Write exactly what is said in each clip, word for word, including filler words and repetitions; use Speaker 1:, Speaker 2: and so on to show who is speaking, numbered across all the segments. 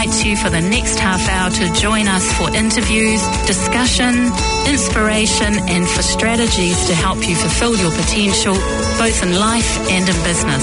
Speaker 1: invites you for the next half hour to join us for interviews, discussion, inspiration, and for strategies to help you fulfill your potential, both in life and in business.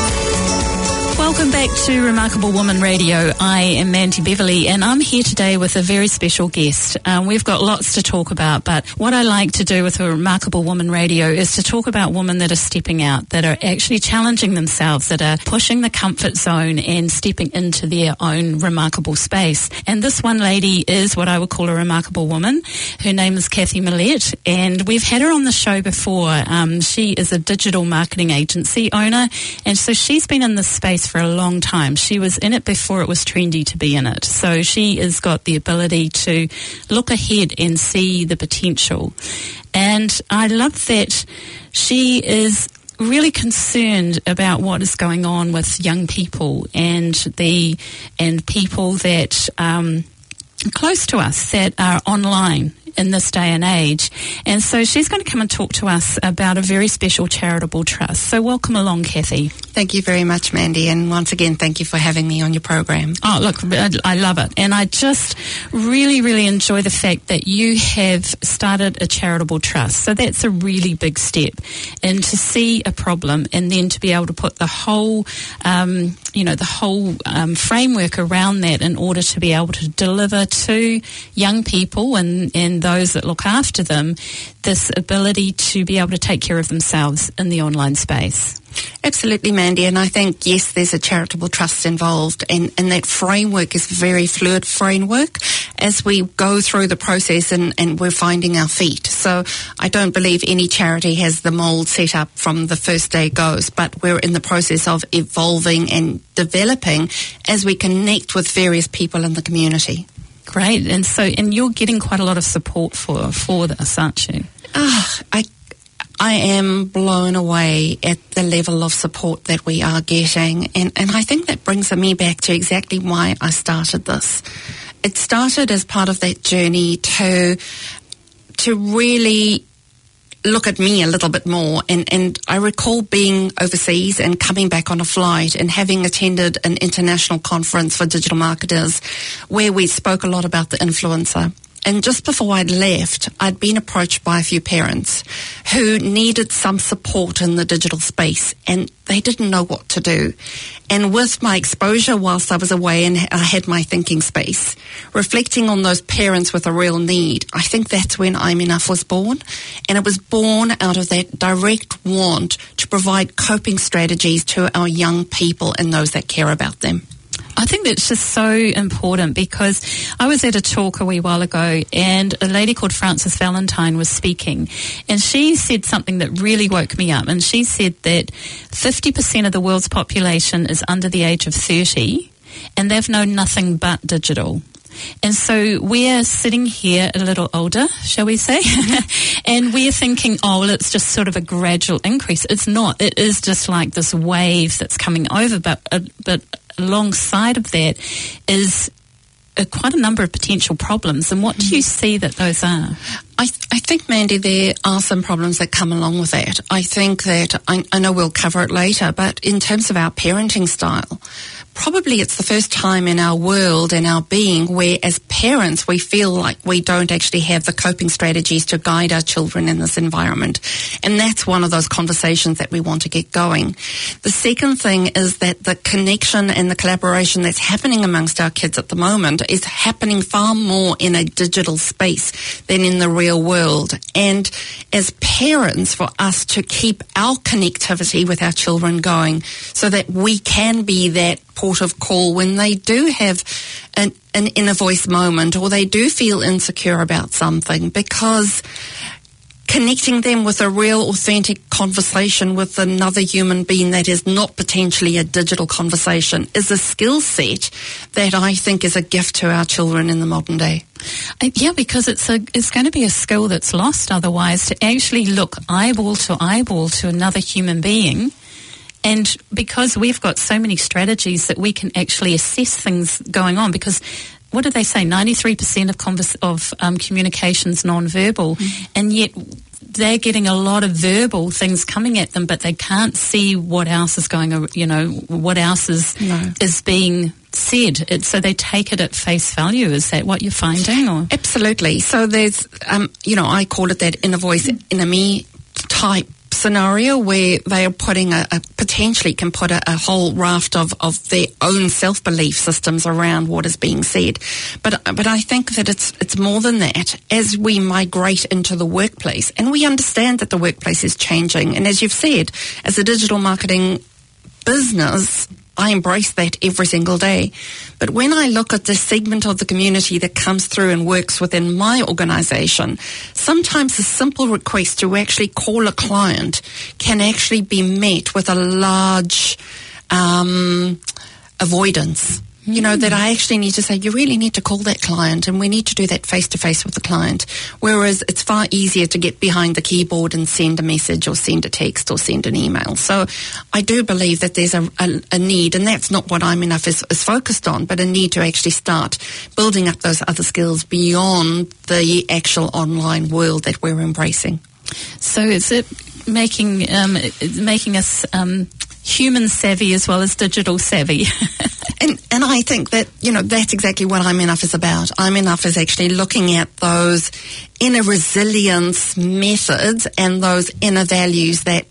Speaker 1: Welcome back to Remarkable Woman Radio. I am Mandy Beverley, and I'm here today with a very special guest. Um, we've got lots to talk about, but what I like to do with a Remarkable Woman Radio is to talk about women that are stepping out, that are actually challenging themselves, that are pushing the comfort zone and stepping into their own remarkable space. And this one lady is what I would call a remarkable woman. Her name is Kathy Millett, and we've had her on the show before. Um, she is a digital marketing agency owner, and so she's been in this space for a long time. She was in it before it was trendy to be in it. So she has got the ability to look ahead and see the potential. And I love that she is really concerned about what is going on with young people and the and people that um, close to us that are online in this day and age. And so she's going to come and talk to us about a very special charitable trust. So welcome along, Kathy.
Speaker 2: Thank you very much, Mandy. And once again, thank you for having me on your program.
Speaker 1: Oh, look, I love it. And I just really, really enjoy the fact that you have started a charitable trust. So that's a really big step. And to see a problem and then to be able to put the whole, um, you know, the whole um, framework around that in order to be able to deliver to young people and, and those that look after them this ability to be able to take care of themselves in the online space.
Speaker 2: Absolutely, Mandy, and I think, yes, there's a charitable trust involved, and, and that framework is a very fluid framework as we go through the process and, and we're finding our feet. So I don't believe any charity has the mould set up from the first day it goes, but we're in the process of evolving and developing as we connect with various people in the community.
Speaker 1: Great, and so and you're getting quite a lot of support for for this, aren't you?
Speaker 2: Oh, I I am blown away at the level of support that we are getting, and, and I think that brings me back to exactly why I started this. It started as part of that journey to to really look at me a little bit more, and, and I recall being overseas and coming back on a flight and having attended an international conference for digital marketers where we spoke a lot about the influencer. And just before I'd left, I'd been approached by a few parents who needed some support in the digital space, and they didn't know what to do. And with my exposure whilst I was away and I had my thinking space, reflecting on those parents with a real need, I think that's when I'm Enough was born. And it was born out of that direct want to provide coping strategies to our young people and those that care about them.
Speaker 1: I think that's just so important, because I was at a talk a wee while ago and a lady called Frances Valentine was speaking, and she said something that really woke me up. And she said that fifty percent of the world's population is under the age of thirty, and they've known nothing but digital. And so we're sitting here a little older, shall we say, and we're thinking, oh, well, it's just sort of a gradual increase. It's not. It is just like this wave that's coming over, but uh, but alongside of that is uh, quite a number of potential problems. And what do you see that those are?
Speaker 2: I, th- I think, Mandy, there are some problems that come along with that. I think that, I, I know we'll cover it later, but in terms of our parenting style, probably it's the first time in our world and our being where as parents we feel like we don't actually have the coping strategies to guide our children in this environment. And that's one of those conversations that we want to get going. The second thing is that the connection and the collaboration that's happening amongst our kids at the moment is happening far more in a digital space than in the real world. And as parents, for us to keep our connectivity with our children going so that we can be that port of call when they do have an, an inner voice moment or they do feel insecure about something, because connecting them with a real authentic conversation with another human being that is not potentially a digital conversation is a skill set that I think is a gift to our children in the modern day.
Speaker 1: Uh, yeah, because it's a it's going to be a skill that's lost otherwise, to actually look eyeball to eyeball to another human being. And because we've got so many strategies that we can actually assess things going on, because what did they say? ninety-three percent of convers- of um, communication's non-verbal, mm. and yet they're getting a lot of verbal things coming at them, but they can't see what else is going, you know, what else is no. is being said. It, so they take it at face value. Is that what you're finding? Or?
Speaker 2: Absolutely. So there's, um, you know, I call it that inner voice, inner me type scenario where they are putting a, a potentially can put a, a whole raft of, of their own self-belief systems around what is being said. But but I think that it's it's more than that. As we migrate into the workplace, and we understand that the workplace is changing, and as you've said, as a digital marketing business, I embrace that every single day. But when I look at the segment of the community that comes through and works within my organisation, sometimes a simple request to actually call a client can actually be met with a large um, avoidance. You know, that I actually need to say, you really need to call that client, and we need to do that face-to-face with the client. Whereas it's far easier to get behind the keyboard and send a message or send a text or send an email. So I do believe that there's a, a, a need, and that's not what I'm Enough is, is focused on, but a need to actually start building up those other skills beyond the actual online world that we're embracing.
Speaker 1: So is it making, um, making us um, human savvy as well as digital savvy?
Speaker 2: And and I think that, you know, that's exactly what I'm Enough is about. I'm Enough is actually looking at those inner resilience methods and those inner values that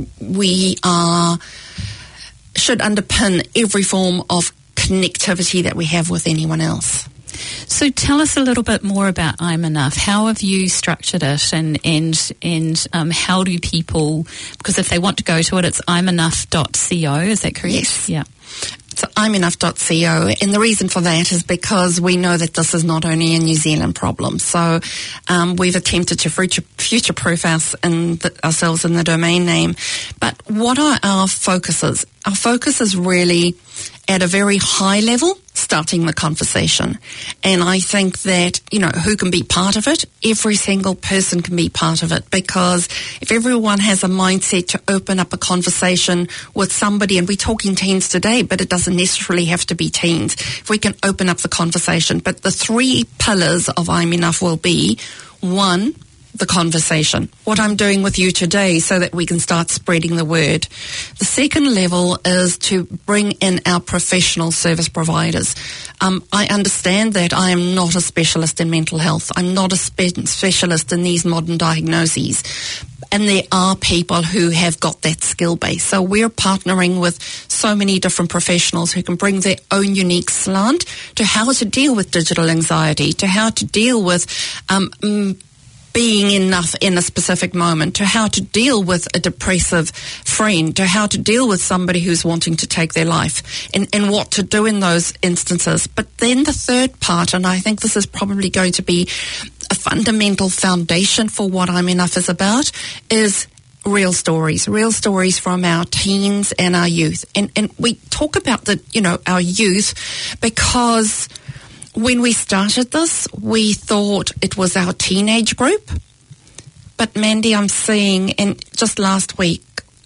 Speaker 2: we are, should underpin every form of connectivity that we have with anyone else.
Speaker 1: So tell us a little bit more about I'm Enough. How have you structured it, and and and um, how do people, because if they want to go to it, it's I'm enough dot co, is that correct?
Speaker 2: Yes.
Speaker 1: Yeah.
Speaker 2: So I'm enough dot co, and the reason for that is because we know that this is not only a New Zealand problem. So um, we've attempted to future, future-proof us in the, ourselves in the domain name. But what are our focuses? Our focus is really at a very high level, starting the conversation. And I think that, you know, who can be part of it? Every single person can be part of it, because if everyone has a mindset to open up a conversation with somebody, and we're talking teens today, but it doesn't necessarily have to be teens, if we can open up the conversation. But the three pillars of I'm Enough will be, one, the conversation, what I'm doing with you today, so that we can start spreading the word. The second level is to bring in our professional service providers. Um, I understand that I am not a specialist in mental health. I'm not a spe- specialist in these modern diagnoses. And there are people who have got that skill base. So we're partnering with so many different professionals who can bring their own unique slant to how to deal with digital anxiety, to how to deal with um, mm, being enough in a specific moment, to how to deal with a depressive friend, to how to deal with somebody who's wanting to take their life, and, and what to do in those instances. But then the third part, and I think this is probably going to be a fundamental foundation for what I'm Enough is about, is real stories, real stories from our teens and our youth. And, and we talk about the, you know, our youth because when we started this, we thought it was our teenage group. But Mandy, I'm seeing, and just last week,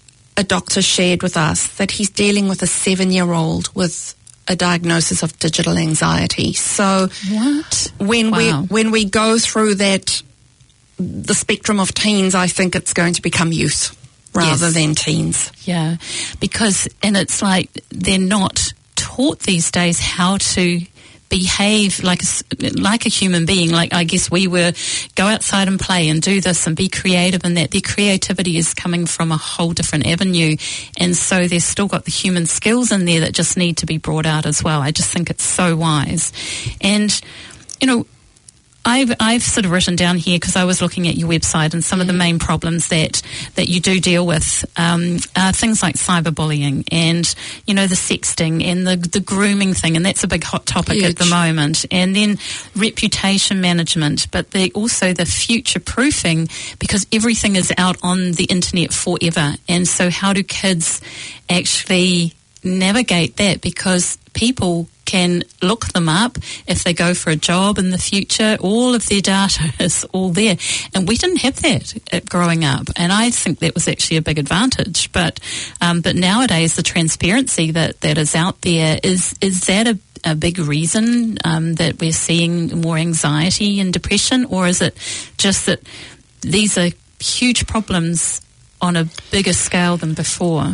Speaker 2: a doctor shared with us that he's dealing with a seven-year-old with a diagnosis of digital anxiety. So
Speaker 1: what?
Speaker 2: when
Speaker 1: wow.
Speaker 2: we when we go through that, the spectrum of teens, I think it's going to become youth rather
Speaker 1: yes.
Speaker 2: than teens.
Speaker 1: Yeah, because, and it's like they're not taught these days how to behave like a, like a human being. Like, I guess we were go outside and play and do this and be creative, and that their creativity is coming from a whole different avenue, and so they've still got the human skills in there that just need to be brought out as well. I just think it's so wise. And you know, I've I've sort of written down here, because I was looking at your website, and some mm. of the main problems that that you do deal with um, are things like cyberbullying, and you know, the sexting and the the grooming thing, and that's a big hot topic Huge. At the moment. And then reputation management, but they also the future proofing, because everything is out on the internet forever. And so, how do kids actually navigate that? Because people can look them up if they go for a job in the future. All of their data is all there, and we didn't have that growing up, and I think that was actually a big advantage. But um, but nowadays, the transparency that, that is out there, is is that a, a big reason um, that we're seeing more anxiety and depression, or is it just that these are huge problems on a bigger scale than before?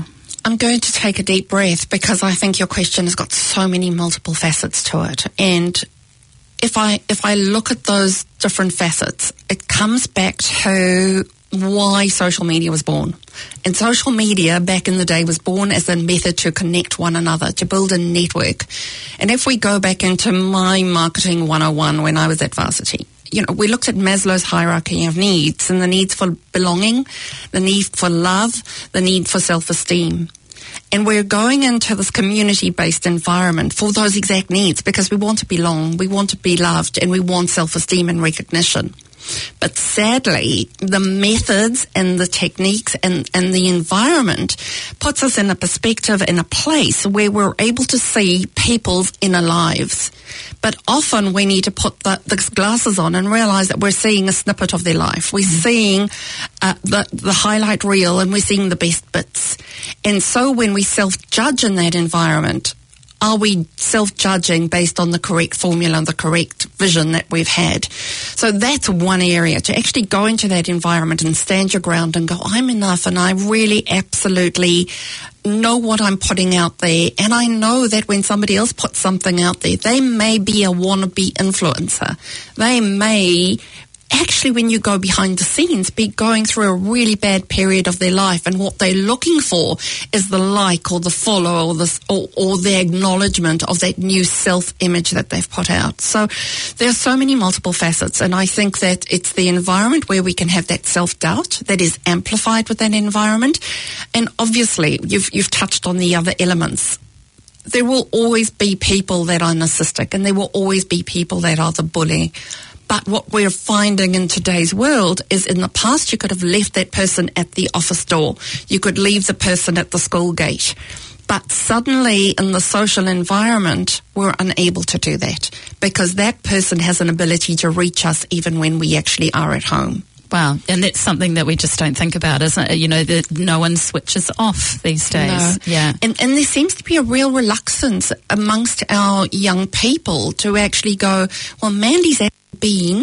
Speaker 2: I'm going to take a deep breath because I think your question has got so many multiple facets to it. And if I if I look at those different facets, it comes back to why social media was born. And social media back in the day was born as a method to connect one another, to build a network. And if we go back into my marketing one oh one when I was at Varsity, you know, we looked at Maslow's hierarchy of needs and the needs for belonging, the need for love, the need for self-esteem. And we're going into this community-based environment for those exact needs because we want to belong, we want to be loved, and we want self-esteem and recognition. But sadly, the methods and the techniques and, and the environment puts us in a perspective, in a place where we're able to see people's inner lives. But often we need to put the, the glasses on and realize that we're seeing a snippet of their life. We're mm-hmm. seeing uh, the, the highlight reel and we're seeing the best bits. And so when we self-judge in that environment, are we self-judging based on the correct formula, the correct vision that we've had? So that's one area, to actually go into that environment and stand your ground and go, I'm enough and I really absolutely know what I'm putting out there. And I know that when somebody else puts something out there, they may be a wannabe influencer. They may actually, when you go behind the scenes, be going through a really bad period of their life, and what they're looking for is the like or the follow or the, or, or the acknowledgement of that new self-image that they've put out. So there are so many multiple facets, and I think that it's the environment where we can have that self-doubt that is amplified with that environment. And obviously, you've, you've touched on the other elements. There will always be people that are narcissistic, and there will always be people that are the bully. But what we're finding in today's world is, in the past, you could have left that person at the office door. You could leave the person at the school gate. But suddenly, in the social environment, we're unable to do that because that person has an ability to reach us even when we actually are at home.
Speaker 1: Wow, and that's something that we just don't think about, isn't it? You know, that no one switches off these days.
Speaker 2: No.
Speaker 1: Yeah.
Speaker 2: And, and there seems to be a real reluctance amongst our young people to actually go, well, Mandy's been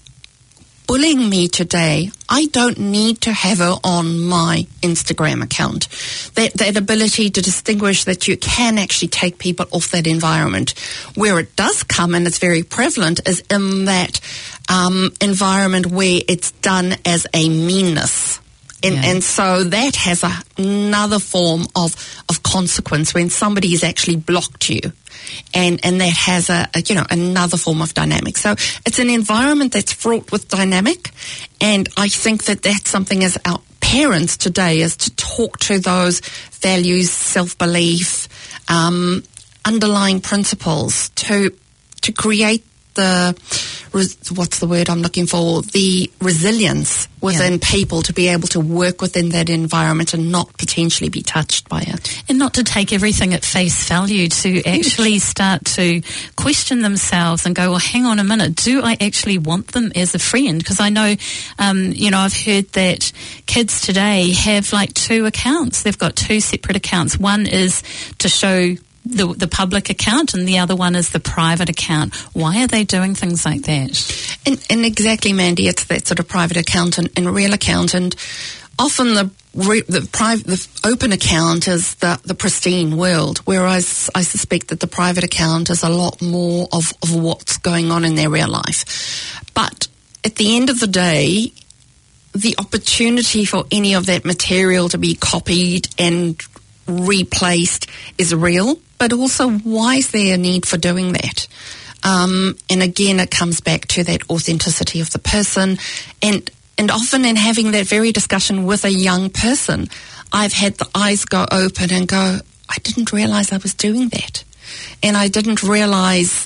Speaker 2: bullying me today. I don't need to have her on my Instagram account. That that ability to distinguish that you can actually take people off that environment. Where it does come, and it's very prevalent, is in that um, environment where it's done as a meanness. And, yeah. and so that has a, another form of, of consequence when somebody has actually blocked you. And, and that has a, a, you know, another form of dynamic. So it's an environment that's fraught with dynamic. And I think that that's something as our parents today is to talk to those values, self-belief, um, underlying principles to, to create the, what's the word I'm looking for, the resilience within yeah. people to be able to work within that environment and not potentially be touched by it.
Speaker 1: And not to take everything at face value, to actually start to question themselves and go, well, hang on a minute, do I actually want them as a friend? Because I know, um, you know, I've heard that kids today have like two accounts. They've got two separate accounts. One is to show The, the public account, and the other one is the private account. Why are they doing things like that?
Speaker 2: And, and exactly, Mandy, it's that sort of private account and, and real account, and often the re, the private, the open account is the, the pristine world, whereas I suspect that the private account is a lot more of, of what's going on in their real life. But at the end of the day, the opportunity for any of that material to be copied and replaced is real, but also why is there a need for doing that? Um, and again, it comes back to that authenticity of the person, and and often in having that very discussion with a young person, I've had the eyes go open and go, I didn't realize I was doing that, and I didn't realize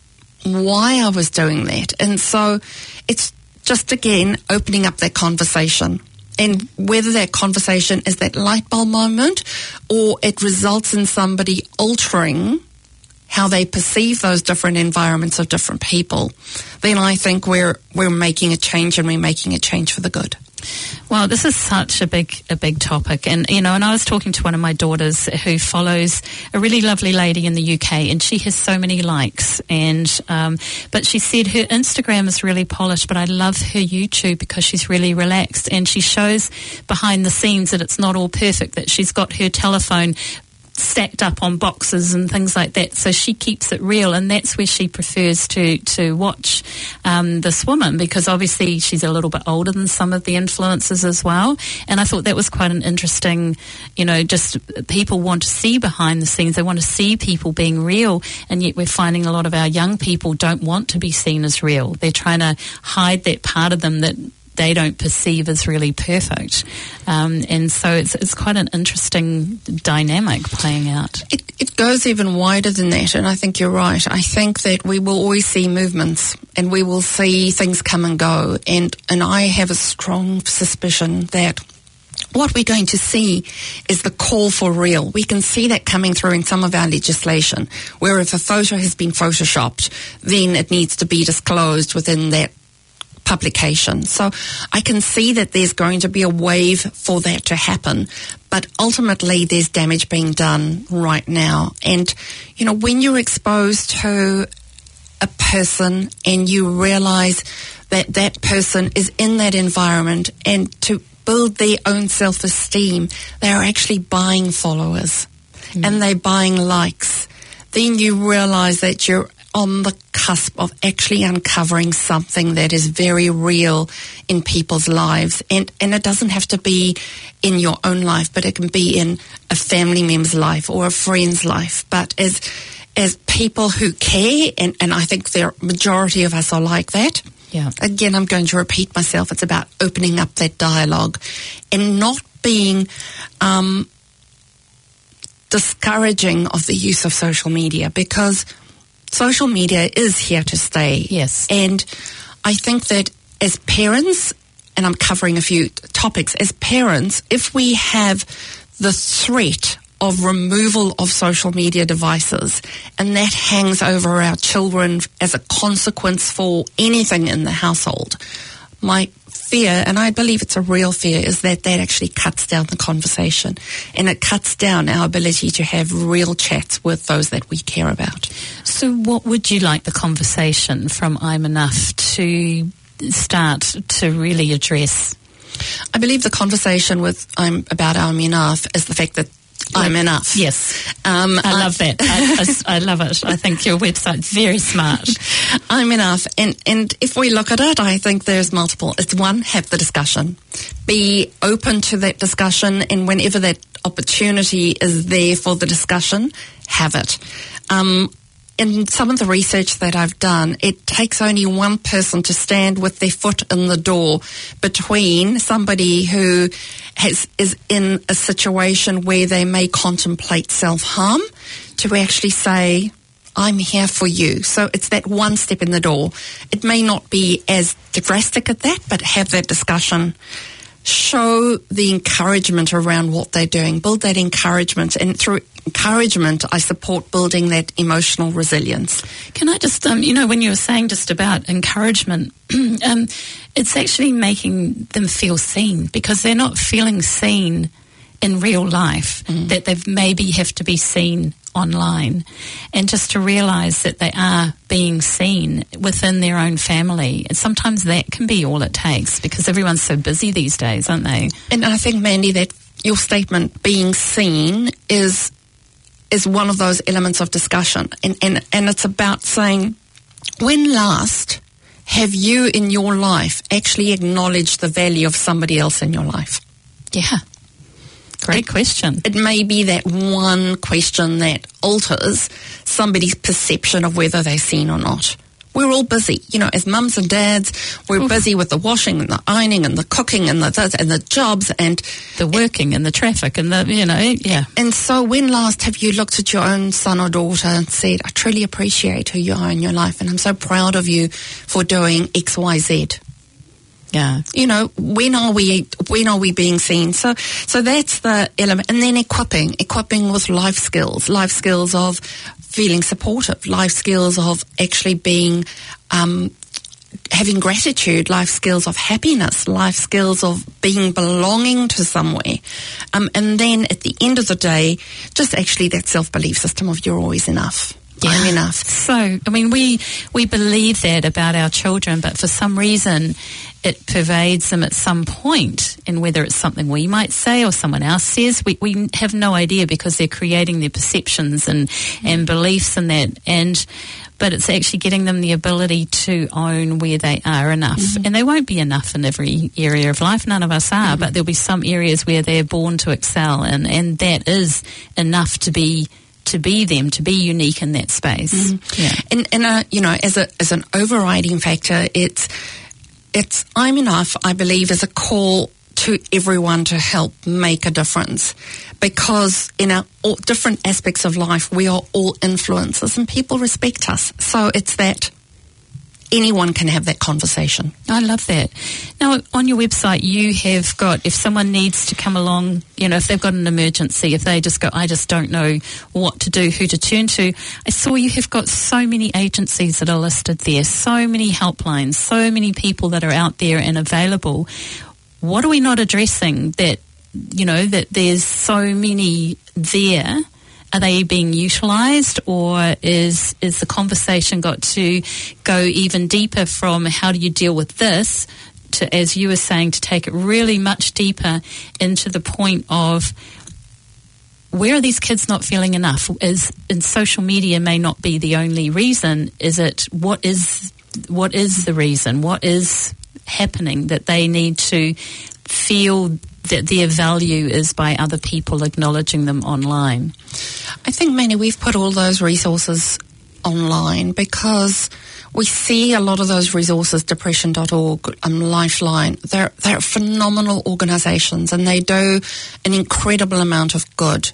Speaker 2: why I was doing that. And so it's just, again, opening up that conversation. And whether that conversation is that light bulb moment or it results in somebody altering how they perceive those different environments of different people, then I think we're we're making a change, and we're making a change for the good.
Speaker 1: Well, this is such a big, a big topic. And, you know, and I was talking to one of my daughters who follows a really lovely lady in the U K, and she has so many likes. And, um, but she said her Instagram is really polished, but I love her YouTube because she's really relaxed, and she shows behind the scenes that it's not all perfect, that she's got her telephone stacked up on boxes and things like that, so she keeps it real, and that's where she prefers to to watch um, this woman, because obviously she's a little bit older than some of the influencers as well. And I thought that was quite an interesting, you know, just people want to see behind the scenes, they want to see people being real, and yet we're finding a lot of our young people don't want to be seen as real. They're trying to hide that part of them that they don't perceive as really perfect. Um, and so it's it's quite an interesting dynamic playing out.
Speaker 2: It, it goes even wider than that, and I think you're right. I think that we will always see movements, and we will see things come and go, and, and I have a strong suspicion that what we're going to see is the call for real. We can see that coming through in some of our legislation, where if a photo has been photoshopped, then it needs to be disclosed within that publication. So I can see that there's going to be a wave for that to happen, but ultimately there's damage being done right now. And, you know, when you're exposed to a person and you realize that that person is in that environment, and to build their own self-esteem, they are actually buying followers mm. and they're buying likes, then you realize that you're on the cusp of actually uncovering something that is very real in people's lives. And, and it doesn't have to be in your own life, but it can be in a family member's life or a friend's life. But as as people who care, and, and I think the majority of us are like that,
Speaker 1: yeah.
Speaker 2: Again, I'm going to repeat myself, it's about opening up that dialogue and not being um, discouraging of the use of social media, because social media is here to stay.
Speaker 1: Yes.
Speaker 2: And I think that as parents, and I'm covering a few topics, as parents, if we have the threat of removal of social media devices, and that hangs over our children as a consequence for anything in the household, my fear, and I believe it's a real fear, is that that actually cuts down the conversation, and it cuts down our ability to have real chats with those that we care about.
Speaker 1: So what would you like the conversation from I'm Enough to start to really address?
Speaker 2: I believe the conversation with I'm about I'm Enough is the fact that I'm enough.
Speaker 1: Yes. Um, I love I, that. I, I, I love it. I think your website's very smart.
Speaker 2: I'm enough. And, and if we look at it, I think there's multiple. It's one, have the discussion. Be open to that discussion, and whenever that opportunity is there for the discussion, have it. Um, in some of the research that I've done, it takes only one person to stand with their foot in the door between somebody who has, is in a situation where they may contemplate self-harm to actually say, I'm here for you. So it's that one step in the door. It may not be as drastic at that, but have that discussion. Show the encouragement around what they're doing. Build that encouragement, and through encouragement, I support building that emotional resilience.
Speaker 1: Can I just, um, you know, when you were saying just about encouragement, um, it's actually making them feel seen, because they're not feeling seen in real life, mm. that they maybe have to be seen online, and just to realise that they are being seen within their own family. And sometimes that can be all it takes, because everyone's so busy these days, aren't they?
Speaker 2: And I think, Mandy, that your statement, being seen, is is one of those elements of discussion. And, and, and it's about saying, when last have you in your life actually acknowledged the value of somebody else in your life?
Speaker 1: Yeah. Great
Speaker 2: it,
Speaker 1: question.
Speaker 2: It may be that one question that alters somebody's perception of whether they're seen or not. We're all busy. You know, as mums and dads, we're Oof. busy with the washing and the ironing and the cooking and the and the jobs and
Speaker 1: the working and, and the traffic and the, you know, yeah.
Speaker 2: And so when last have you looked at your own son or daughter and said, I truly appreciate who you are in your life, and I'm so proud of you for doing X, Y, Z.
Speaker 1: Yeah.
Speaker 2: You know, when are we when are we being seen? So so that's the element. And then equipping, equipping with life skills, life skills of feeling supportive, life skills of actually being um, having gratitude, life skills of happiness, life skills of being belonging to somewhere. Um, and then at the end of the day, just actually that self-belief system of you're always enough. Yeah. I'm enough.
Speaker 1: So, I mean, we, we believe that about our children, but for some reason it pervades them at some point, and whether it's something we might say or someone else says, we, we have no idea, because they're creating their perceptions and, mm. and beliefs in that. And but it's actually getting them the ability to own where they are enough. Mm-hmm. And they won't be enough in every area of life. None of us are, mm-hmm. but there'll be some areas where they're born to excel, and, and that is enough to be to be them, to be unique in that space.
Speaker 2: Mm-hmm. Yeah. And, and uh, you know, as a as an overriding factor, it's it's I'm enough, I believe, is a call to everyone to help make a difference, because in our all different aspects of life, we are all influencers and people respect us. So it's that anyone can have that conversation.
Speaker 1: I love that. Now, on your website, you have got, if someone needs to come along, you know, if they've got an emergency, if they just go, I just don't know what to do, who to turn to. I saw you have got so many agencies that are listed there, so many helplines, so many people that are out there and available. What are we not addressing that, you know, that there's so many there? Are they being utilised, or is is the conversation got to go even deeper from how do you deal with this to, as you were saying, to take it really much deeper into the point of where are these kids not feeling enough? Is and social media may not be the only reason. Is it what is what is the reason? What is happening that they need to feel that their value is by other people acknowledging them online?
Speaker 2: I think, Mandy, we've put all those resources online because we see a lot of those resources, depression dot org, um, Lifeline, they're, they're phenomenal organisations and they do an incredible amount of good.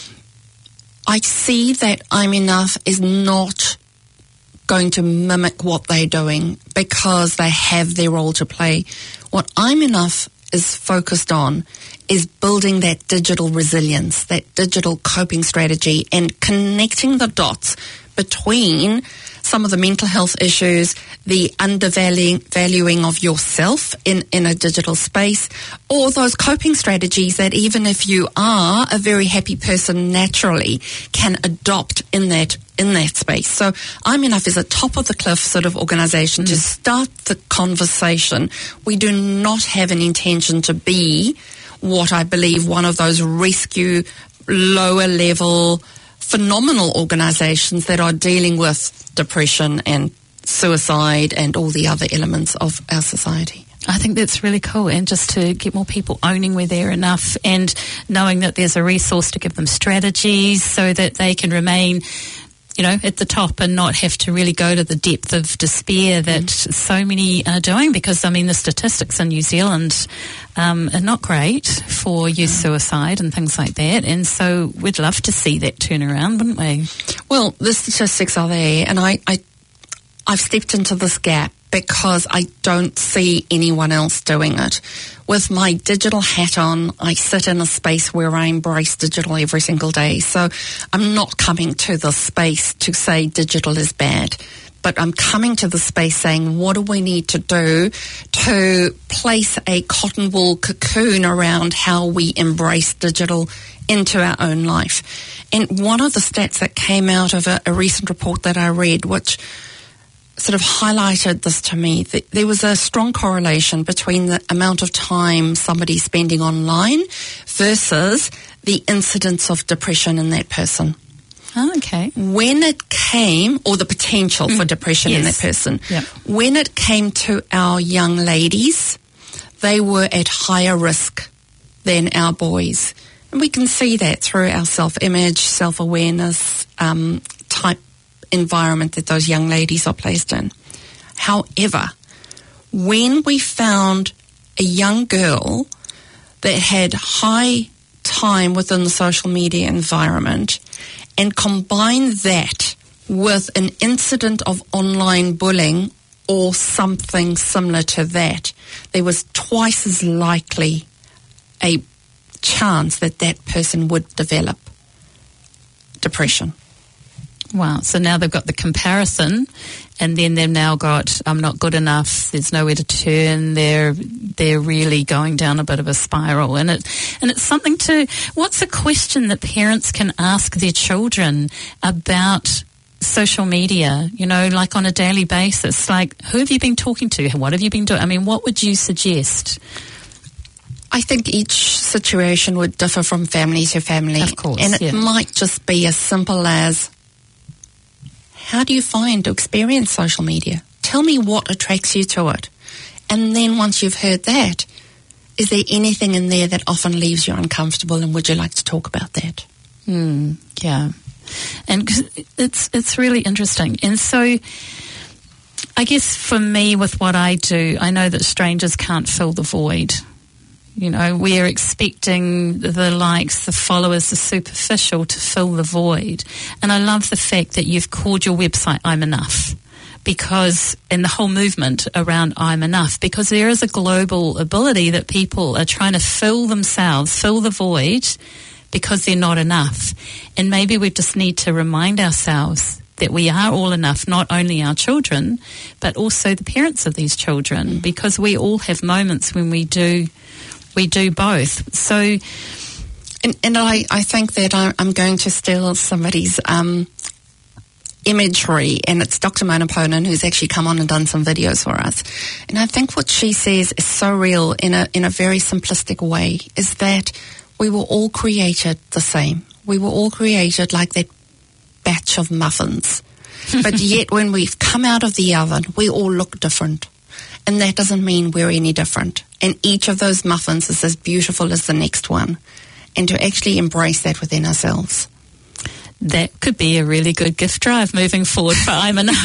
Speaker 2: I see that I'm Enough is not going to mimic what they're doing because they have their role to play. What I'm Enough is focused on is building that digital resilience, that digital coping strategy, and connecting the dots between some of the mental health issues, the undervaluing valuing of yourself in, in a digital space, or those coping strategies that even if you are a very happy person naturally can adopt in that in that space. So I'm Enough is a top of the cliff sort of organisation mm. to start the conversation. We do not have an intention to be what I believe one of those rescue lower level phenomenal organisations that are dealing with depression and suicide and all the other elements of our society.
Speaker 1: I think that's really cool, and just to get more people owning where they're enough and knowing that there's a resource to give them strategies so that they can remain, you know, at the top and not have to really go to the depth of despair that mm. so many are doing, because, I mean, the statistics in New Zealand um, are not great for youth mm. suicide and things like that, and so we'd love to see that turn around, wouldn't we?
Speaker 2: Well, the statistics are there, and I, I, I've stepped into this gap because I don't see anyone else doing it. With my digital hat on, I sit in a space where I embrace digital every single day. So I'm not coming to the space to say digital is bad, but I'm coming to the space saying, what do we need to do to place a cotton wool cocoon around how we embrace digital into our own life? And one of the stats that came out of a, a recent report that I read, which sort of highlighted this to me, that there was a strong correlation between the amount of time somebody's spending online versus the incidence of depression in that person.
Speaker 1: Oh, okay.
Speaker 2: When it came, or the potential mm. for depression yes. in that person,
Speaker 1: yep.
Speaker 2: when it came to our young ladies, they were at higher risk than our boys. And we can see that through our self-image, self-awareness um, type environment that those young ladies are placed in. However, when we found a young girl that had high time within the social media environment and combined that with an incident of online bullying or something similar to that, there was twice as likely a chance that that person would develop depression.
Speaker 1: Wow. So now they've got the comparison and then they've now got, I'm not good enough, there's nowhere to turn, they're they're really going down a bit of a spiral. And it and it's something to, what's a question that parents can ask their children about social media, you know, like on a daily basis? Like, who have you been talking to? What have you been doing? I mean, what would you suggest?
Speaker 2: I think each situation would differ from family to family.
Speaker 1: Of course,
Speaker 2: and it
Speaker 1: yeah.
Speaker 2: might just be as simple as, how do you find or experience social media? Tell me what attracts you to it. And then once you've heard that, is there anything in there that often leaves you uncomfortable, and would you like to talk about that?
Speaker 1: Mm, yeah. And it's it's really interesting. And so I guess for me, with what I do, I know that strangers can't fill the void. You know, we're expecting the likes, the followers, the superficial to fill the void. And I love the fact that you've called your website I'm Enough, because, and the whole movement around I'm Enough, because there is a global ability that people are trying to fill themselves, fill the void, because they're not enough. And maybe we just need to remind ourselves that we are all enough, not only our children, but also the parents of these children, mm. because we all have moments when we do we do both. So,
Speaker 2: and, and I, I think that I, I'm going to steal somebody's um, imagery, and it's Doctor Mona Ponan, who's actually come on and done some videos for us. And I think what she says is so real in a in a very simplistic way, is that we were all created the same. We were all created like that batch of muffins. But yet when we've come out of the oven, we all look different. And that doesn't mean we're any different. And each of those muffins is as beautiful as the next one. And to actually embrace that within ourselves.
Speaker 1: That could be a really good gift drive moving forward for I'm Enough.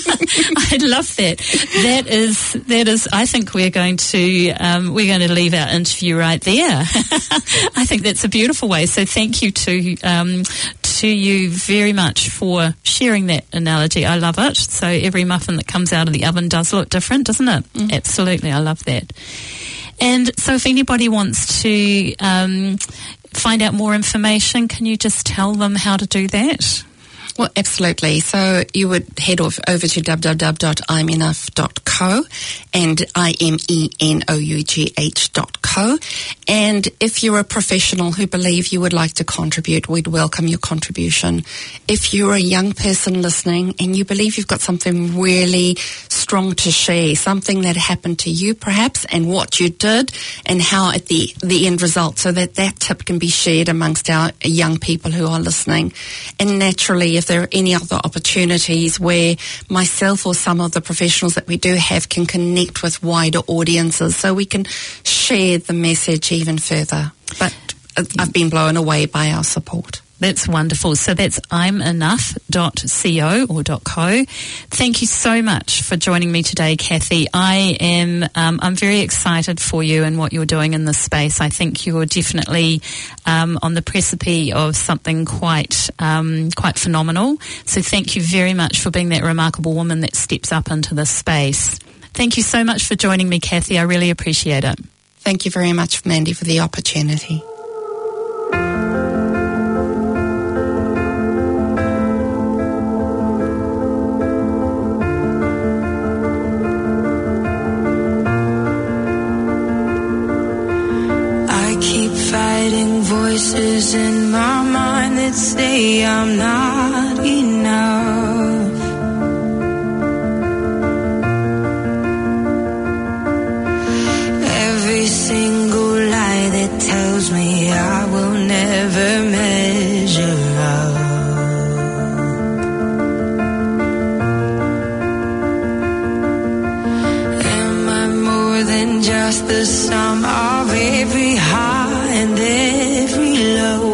Speaker 1: I love that. That is, that is, I think we're going to, um, we're going to leave our interview right there. I think that's a beautiful way. So thank you to, um, to you very much for sharing that analogy. I love it. So every muffin that comes out of the oven does look different, doesn't it? Mm. Absolutely. I love that. And so if anybody wants to, um, find out more information, can you just tell them how to do that?
Speaker 2: Well, absolutely. So you would head off over to w w w dot i m enough dot co and I M E N O U G H dot co. And if you're a professional who believe you would like to contribute, we'd welcome your contribution. If you're a young person listening and you believe you've got something really strong to share, something that happened to you perhaps, and what you did and how at the, the end result, so that that tip can be shared amongst our young people who are listening. And naturally, if there are any other opportunities where myself or some of the professionals that we do have can connect with wider audiences so we can share the message even further. But I've been blown away by our support.
Speaker 1: That's wonderful. So that's I'm enough dot co or .co. Thank you so much for joining me today, Kathy. I am, um, I'm very excited for you and what you're doing in this space. I think you're definitely um, on the precipice of something quite, um, quite phenomenal. So thank you very much for being that remarkable woman that steps up into this space. Thank you so much for joining me, Kathy. I really appreciate it.
Speaker 2: Thank you very much, Mandy, for the opportunity.
Speaker 3: Voices in my mind that say I'm not enough. Every single lie that tells me I will never measure up. Am I more than just the sum of every high and every low?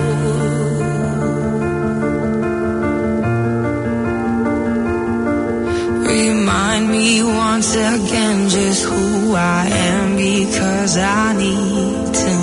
Speaker 3: Remind me once again just who I am, because I need to